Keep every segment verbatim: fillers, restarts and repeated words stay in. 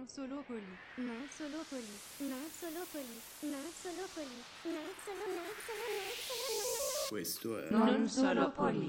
solo poli, non solo poli, non solo poli, non solo poli, non solo, non solo, non solo, Questo è non solo poli.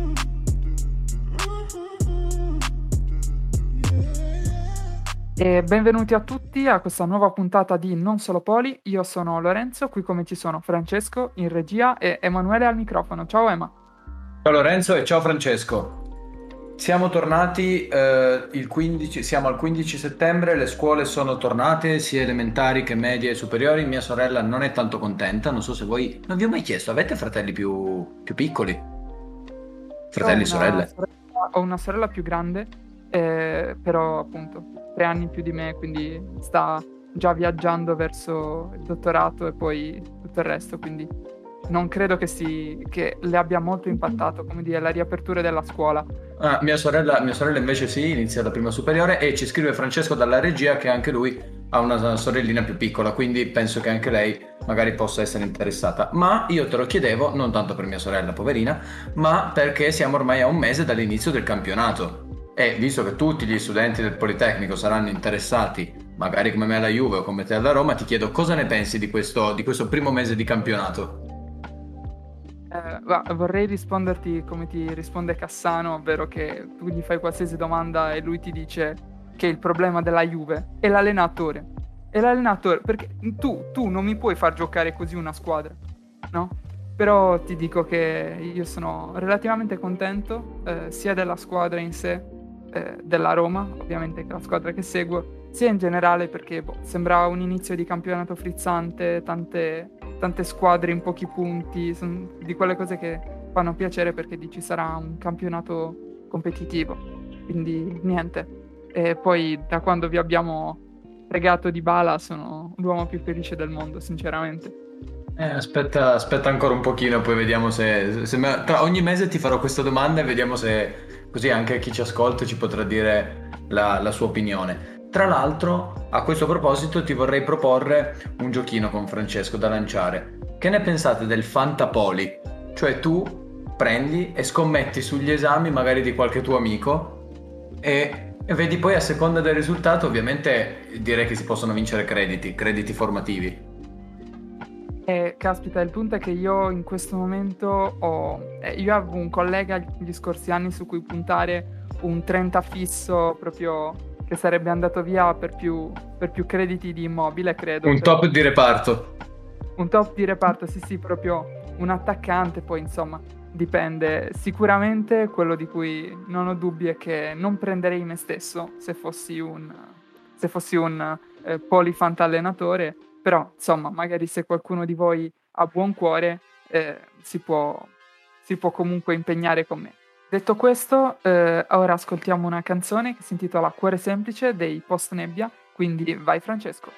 E benvenuti a tutti a questa nuova puntata di Non Solo Poli. Io sono Lorenzo, qui come ci sono Francesco in regia e Emanuele al microfono. Ciao Ema. Ciao Lorenzo e ciao Francesco. Siamo tornati eh, il quindici, siamo al quindici settembre, le scuole sono tornate, sia elementari che medie e superiori. Mia sorella non è tanto contenta, non so se voi... Non vi ho mai chiesto, avete fratelli più, più piccoli? Fratelli e Ho una sorelle? sorella- ho una sorella più grande, eh, però appunto tre anni più di me, quindi sta già viaggiando verso il dottorato e poi tutto il resto, quindi non credo che, si, che le abbia molto impattato, come dire, la riapertura della scuola. Ah, mia sorella, mia sorella invece sì, inizia la prima superiore e ci scrive Francesco dalla regia che anche lui ha una sorellina più piccola, quindi penso che anche lei magari possa essere interessata. Ma io te lo chiedevo, non tanto per mia sorella, poverina, ma perché siamo ormai a un mese dall'inizio del campionato. E visto che tutti gli studenti del Politecnico saranno interessati, magari come me alla Juve o come te alla Roma, ti chiedo cosa ne pensi di questo, di questo primo mese di campionato? Eh, va- vorrei risponderti come ti risponde Cassano, ovvero che tu gli fai qualsiasi domanda e lui ti dice che il problema della Juve è l'allenatore. È l'allenatore, perché tu, tu non mi puoi far giocare così una squadra, no? Però ti dico che io sono relativamente contento eh, sia della squadra in sé, eh, della Roma, ovviamente che è la squadra che seguo, sia in generale perché boh, sembra un inizio di campionato frizzante, tante, tante squadre in pochi punti, sono di quelle cose che fanno piacere perché dici sarà un campionato competitivo, quindi niente. E poi da quando vi abbiamo fregato Dybala sono l'uomo più felice del mondo, sinceramente. Eh, aspetta, aspetta ancora un pochino, poi vediamo se, se me- tra ogni mese ti farò questa domanda e vediamo se così anche chi ci ascolta ci potrà dire la, la sua opinione. Tra l'altro, a questo proposito ti vorrei proporre un giochino con Francesco da lanciare. Che ne pensate del Fantapoli? Cioè tu prendi e scommetti sugli esami magari di qualche tuo amico e, e vedi poi a seconda del risultato, ovviamente direi che si possono vincere crediti, crediti formativi. E caspita, il punto è che io in questo momento ho... eh, io avevo un collega gli scorsi anni su cui puntare un trenta fisso proprio che sarebbe andato via per più, per più crediti di immobile, credo. Un per- top di reparto. Un top di reparto, sì sì, proprio un attaccante, poi insomma dipende. Sicuramente quello di cui non ho dubbi è che non prenderei me stesso se fossi un, se fossi un eh, polifant allenatore, però insomma magari se qualcuno di voi ha buon cuore eh, si può, si può comunque impegnare con me. Detto questo, eh, ora ascoltiamo una canzone che si intitola Cuore Semplice dei Post Nebbia, quindi vai Francesco.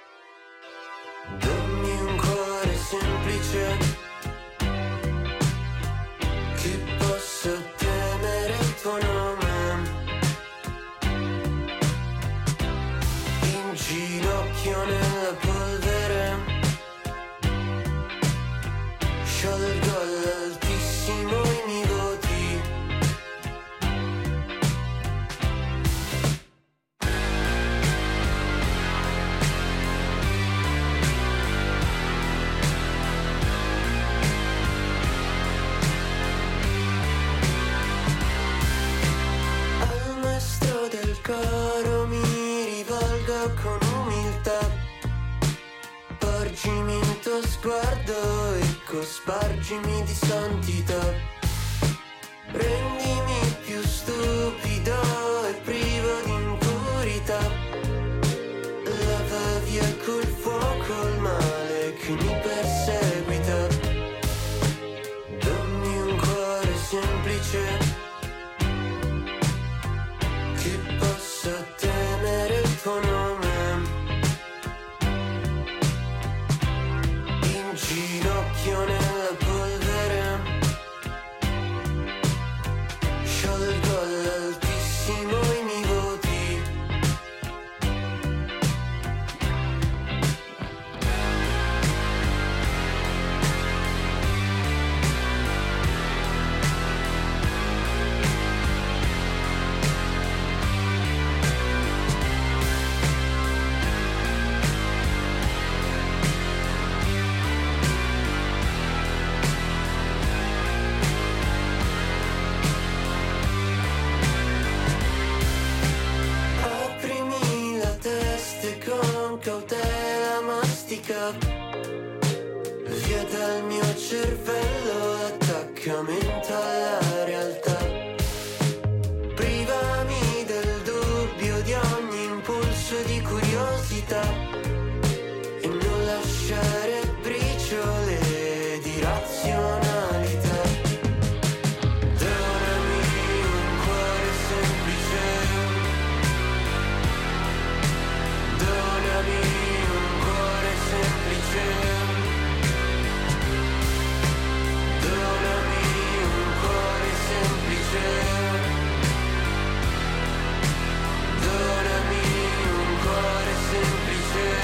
Dammi un cuore semplice che possa temere il tuo nome, in ginocchio nella polvere, sciolgo all'altissimo i miei voti. Al maestro del coro mi rivolgo con umiltà, porgimi il tuo sguardo e cospargimi di santità. Rendimi più stupido e privo di impurità, lava via col fuoco il male che mi perseguita. Dammi un cuore semplice che possa temere il tuo nome, in ginocchio nella polvere, sciolgo all'altissimo i miei voti. cautela mastica, via dal mio cervello l'attaccamento alla realtà. Privami del dubbio di ogni impulso di curiosità e non lasciare briciole di razionalità. Donami un cuore semplice, donami un cuore semplice, donami un cuore semplice, donami un cuore semplice.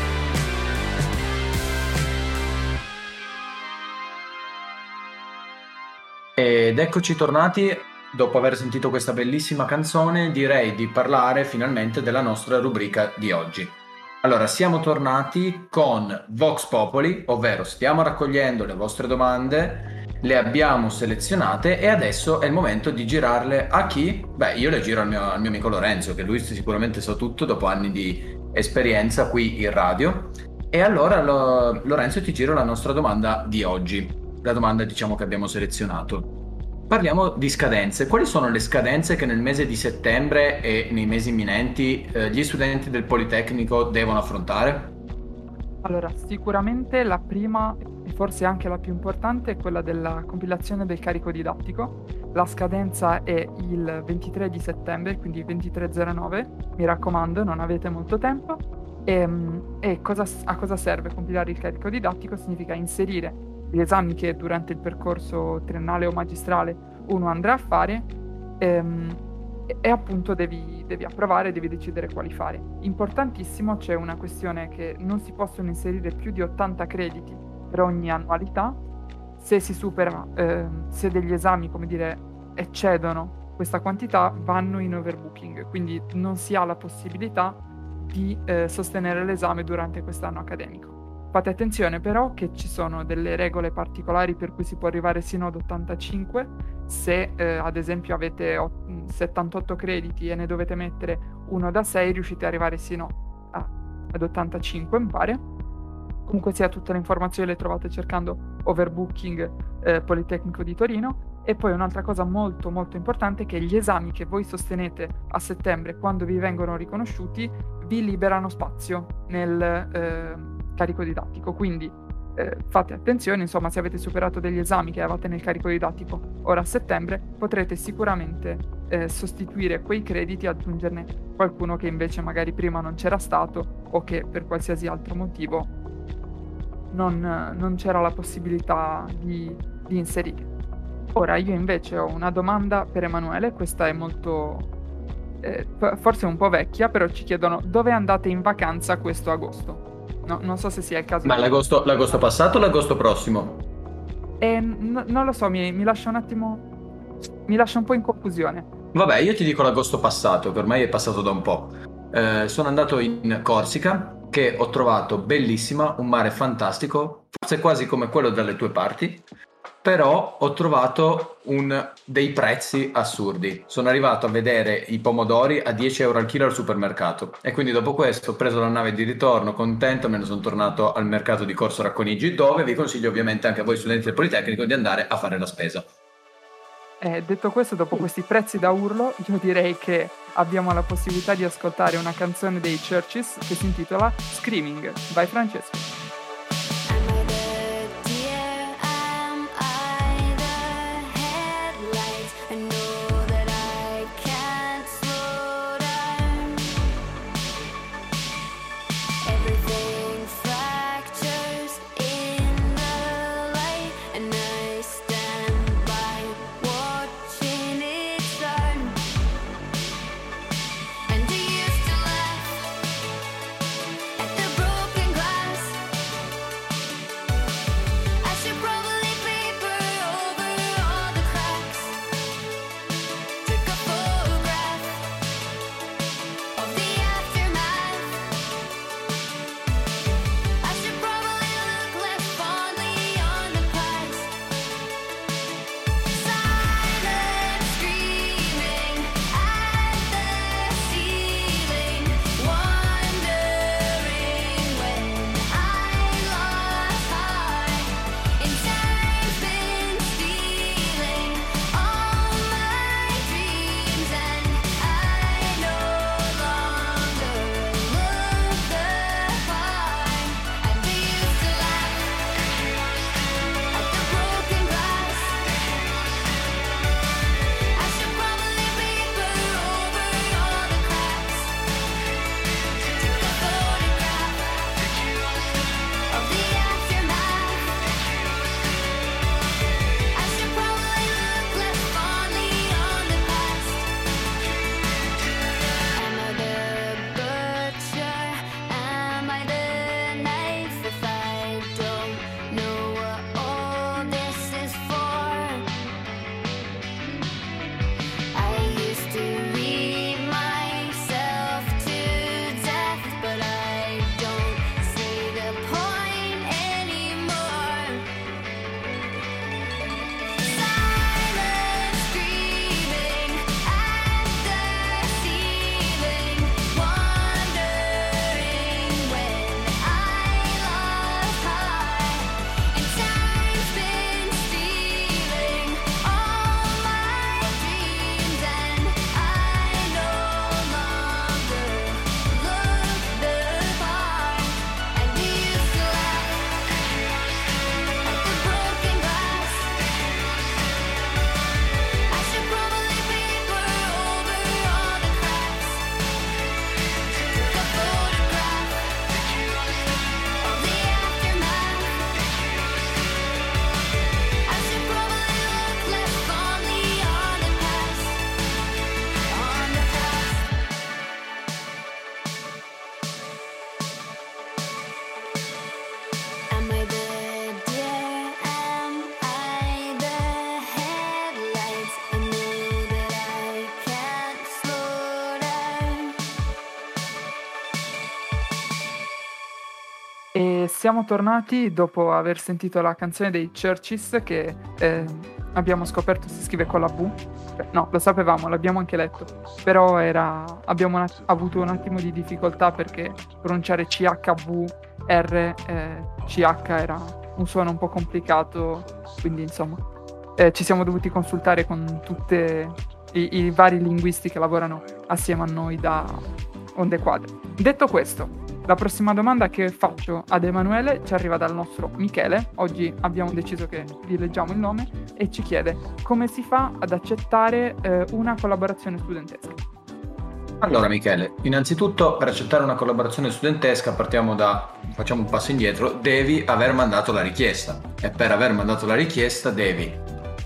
Ed eccoci tornati. Dopo aver sentito questa bellissima canzone, direi di parlare finalmente della nostra rubrica di oggi. Allora, siamo tornati con Vox Populi, ovvero stiamo raccogliendo le vostre domande, le abbiamo selezionate e adesso è il momento di girarle a chi? Beh, io le giro al mio, al mio amico Lorenzo, che lui sicuramente sa tutto dopo anni di esperienza qui in radio. E allora, lo, Lorenzo, ti giro la nostra domanda di oggi. La domanda, diciamo, che abbiamo selezionato. Parliamo di scadenze. Quali sono le scadenze che nel mese di settembre e nei mesi imminenti eh, gli studenti del Politecnico devono affrontare? Allora, sicuramente la prima e forse anche la più importante è quella della compilazione del carico didattico. La scadenza è il ventitré di settembre, quindi ventitré zero nove. Mi raccomando, non avete molto tempo. E, e cosa, a cosa serve compilare il carico didattico? Significa inserire gli esami che durante il percorso triennale o magistrale uno andrà a fare ehm, e, e appunto devi, devi approvare, devi decidere quali fare. Importantissimo, c'è una questione che non si possono inserire più di ottanta crediti per ogni annualità. Se si supera, ehm, se degli esami, come dire, eccedono questa quantità, vanno in overbooking, quindi non si ha la possibilità di eh, sostenere l'esame durante quest'anno accademico. Fate attenzione però che ci sono delle regole particolari per cui si può arrivare sino ad ottantacinque. Se eh, ad esempio avete ot- settantotto crediti e ne dovete mettere uno da sei, riuscite ad arrivare sino a, ad ottantacinque, mi pare. Comunque sia, tutte le informazioni le trovate cercando Overbooking eh, Politecnico di Torino. E poi un'altra cosa molto molto importante è che gli esami che voi sostenete a settembre, quando vi vengono riconosciuti, vi liberano spazio nel eh, carico didattico, quindi eh, fate attenzione, insomma, se avete superato degli esami che avevate nel carico didattico ora a settembre, potrete sicuramente eh, sostituire quei crediti e aggiungerne qualcuno che invece magari prima non c'era stato o che per qualsiasi altro motivo non, non c'era la possibilità di, di inserire. Ora io invece ho una domanda per Emanuele, questa è molto eh, forse un po' vecchia, però ci chiedono: dove andate in vacanza questo agosto? No, non so se sia il caso. Ma l'agosto, l'agosto passato o l'agosto prossimo? Eh, n- non lo so, mi, mi lascia un attimo, mi lascia un po' in confusione. Vabbè, io ti dico l'agosto passato, che ormai è passato da un po'. Eh, sono andato in Corsica, che ho trovato bellissima, un mare fantastico, forse quasi come quello dalle tue parti, però ho trovato un, dei prezzi assurdi. Sono arrivato a vedere i pomodori a dieci euro al chilo al supermercato e quindi dopo questo ho preso la nave di ritorno contento, me ne sono tornato al mercato di Corso Racconigi, dove vi consiglio ovviamente anche a voi studenti del Politecnico di andare a fare la spesa. Eh, detto questo, dopo questi prezzi da urlo, io direi che abbiamo la possibilità di ascoltare una canzone dei Churches che si intitola Screaming. Vai Francesco. And you used to laugh at the broken glass. E siamo tornati dopo aver sentito la canzone dei Churches che eh, abbiamo scoperto si scrive con la V. No, lo sapevamo, l'abbiamo anche letto, però era, abbiamo un, avuto un attimo di difficoltà perché pronunciare C H V R eh, C H era un suono un po' complicato, quindi insomma eh, ci siamo dovuti consultare con tutti i, i vari linguisti che lavorano assieme a noi da Onde Quadre. Detto questo, la prossima domanda che faccio ad Emanuele ci arriva dal nostro Michele. Oggi abbiamo deciso che vi leggiamo il nome e ci chiede come si fa ad accettare eh, una collaborazione studentesca. Allora Michele, innanzitutto per accettare una collaborazione studentesca partiamo da, facciamo un passo indietro, devi aver mandato la richiesta e per aver mandato la richiesta devi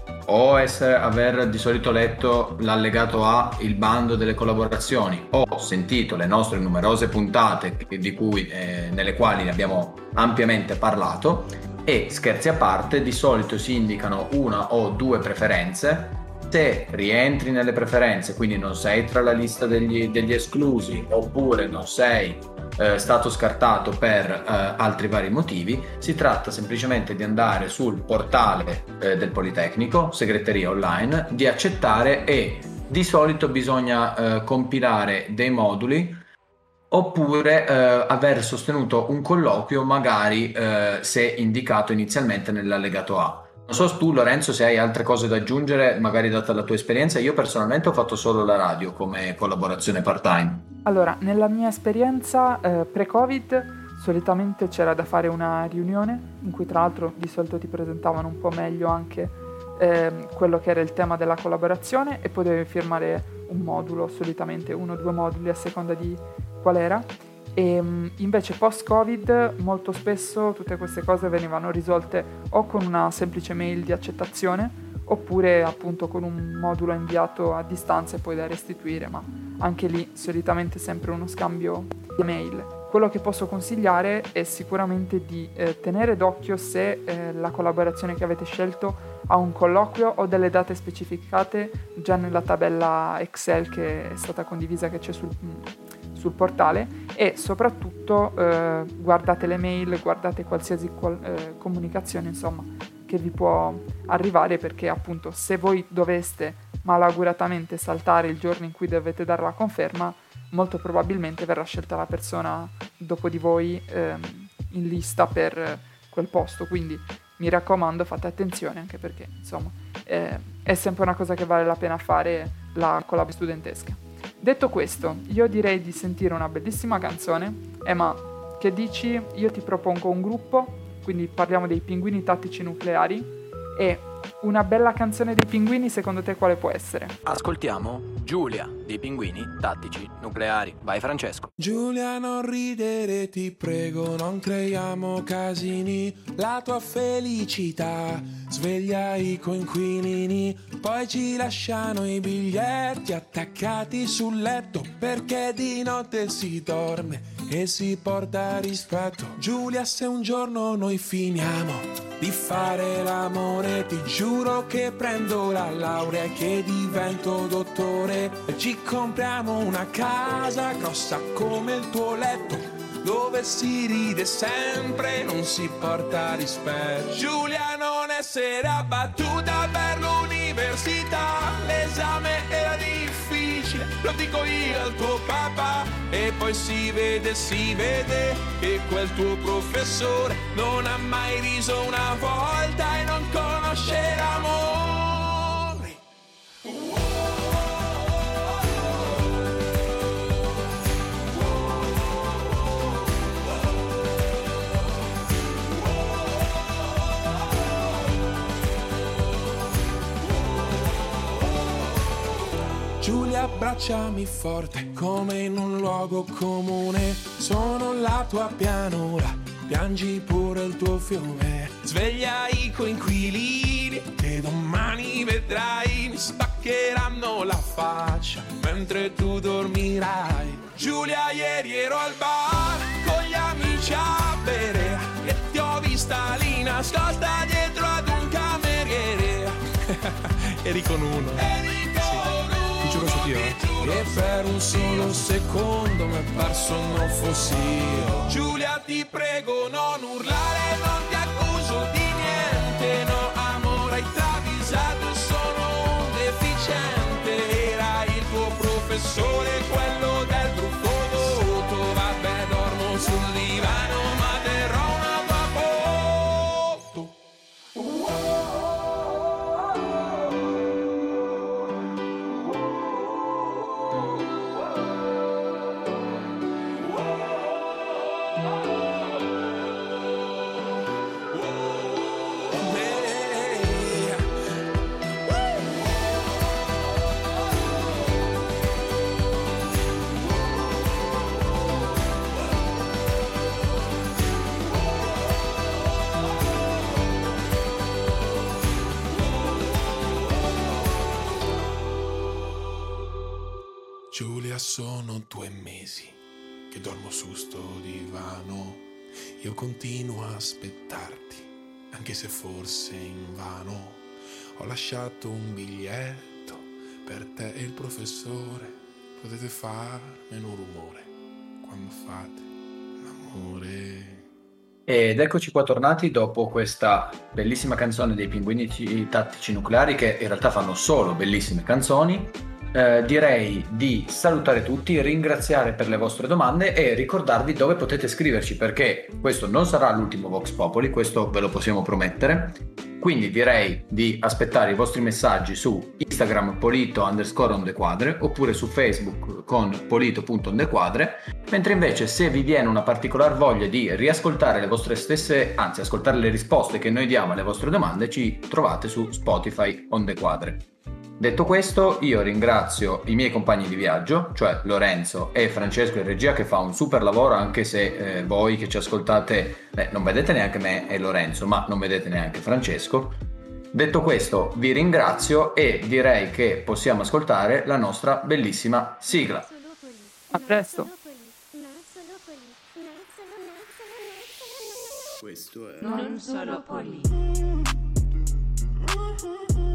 o essere, aver di solito letto l'allegato A, il bando delle collaborazioni, o sentito le nostre numerose puntate di cui, eh, nelle quali ne abbiamo ampiamente parlato. E scherzi a parte, di solito si indicano una o due preferenze. Se rientri nelle preferenze, quindi non sei tra la lista degli, degli esclusi, oppure non sei eh, stato scartato per eh, altri vari motivi, si tratta semplicemente di andare sul portale eh, del Politecnico, segreteria online, di accettare e di solito bisogna eh, compilare dei moduli oppure eh, aver sostenuto un colloquio magari eh, se indicato inizialmente nell'allegato A. Non so tu Lorenzo se hai altre cose da aggiungere, magari data la tua esperienza. Io personalmente ho fatto solo la radio come collaborazione part-time. Allora, nella mia esperienza eh, pre-Covid solitamente c'era da fare una riunione in cui tra l'altro di solito ti presentavano un po' meglio anche eh, quello che era il tema della collaborazione e potevi firmare un modulo, solitamente uno o due moduli a seconda di qual era. E invece post-Covid molto spesso tutte queste cose venivano risolte o con una semplice mail di accettazione oppure appunto con un modulo inviato a distanza e poi da restituire, ma anche lì solitamente sempre uno scambio di mail. Quello che posso consigliare è sicuramente di eh, tenere d'occhio se eh, la collaborazione che avete scelto ha un colloquio o delle date specificate già nella tabella Excel che è stata condivisa, che c'è sul, sul portale, e soprattutto eh, guardate le mail, guardate qualsiasi qual- eh, comunicazione insomma che vi può arrivare, perché appunto se voi doveste malauguratamente saltare il giorno in cui dovete dare la conferma, molto probabilmente verrà scelta la persona dopo di voi ehm, in lista per quel posto, quindi mi raccomando fate attenzione, anche perché insomma eh, è sempre una cosa che vale la pena fare, la collab studentesca. Detto questo, io direi di sentire una bellissima canzone. Emma, che dici? Io ti propongo un gruppo, quindi parliamo dei Pinguini Tattici Nucleari, e una bella canzone dei Pinguini secondo te quale può essere? Ascoltiamo Giulia dei Pinguini Tattici Nucleari. Vai Francesco. Giulia, non ridere, ti prego, non creiamo casini. La tua felicità sveglia i coinquilini, poi ci lasciano i biglietti attaccati sul letto, perché di notte si dorme e si porta rispetto. Giulia, se un giorno noi finiamo di fare l'amore, ti giuro che prendo la laurea e che divento dottore. Ci compriamo una casa grossa come il tuo letto, dove si ride sempre, non si porta rispetto. Giulia, non essere abbattuta per l'università, l'esame era difficile, lo dico io al tuo papà. E poi si vede, si vede che quel tuo professore non ha mai riso una volta e non conosce l'amore. Giulia, abbracciami forte come in un luogo comune, sono la tua pianura, piangi pure il tuo fiume. Sveglia i coinquilini che domani vedrai, mi spaccheranno la faccia mentre tu dormirai. Giulia, ieri ero al bar con gli amici a bere e ti ho vista lì nascosta dietro ad un cameriere. Eri con uno. Eri con uno. Ti giuro su Dio, eh. che per un solo secondo mi è parso non fossi io. Giulia ti prego non urlare, non ti accuso di niente, no amore hai travisato e sono un deficiente. Era il tuo professore, quello del gruppo voto, vabbè dormo sul divano ma terrò una tua foto. Giulia, sono due mesi che dormo su sto divano. Io continuo a aspettarti, anche se forse invano. Ho lasciato un biglietto per te e il professore. Potete fare meno rumore quando fate l'amore. Ed eccoci qua tornati dopo questa bellissima canzone dei Pinguini Tattici Nucleari, che in realtà fanno solo bellissime canzoni. Eh, direi di salutare tutti, ringraziare per le vostre domande e ricordarvi dove potete scriverci, perché questo non sarà l'ultimo Vox Populi, questo ve lo possiamo promettere. Quindi direi di aspettare i vostri messaggi su Instagram polito underscore ondequadre oppure su Facebook con polito.ondequadre, mentre invece se vi viene una particolare voglia di riascoltare le vostre stesse, anzi ascoltare le risposte che noi diamo alle vostre domande, ci trovate su Spotify Ondequadre. Detto questo, io ringrazio i miei compagni di viaggio, cioè Lorenzo e Francesco in regia, che fa un super lavoro, anche se eh, voi che ci ascoltate beh, non vedete neanche me e Lorenzo, ma non vedete neanche Francesco. Detto questo, vi ringrazio e direi che possiamo ascoltare la nostra bellissima sigla. A presto. Questo è Non solo Poli.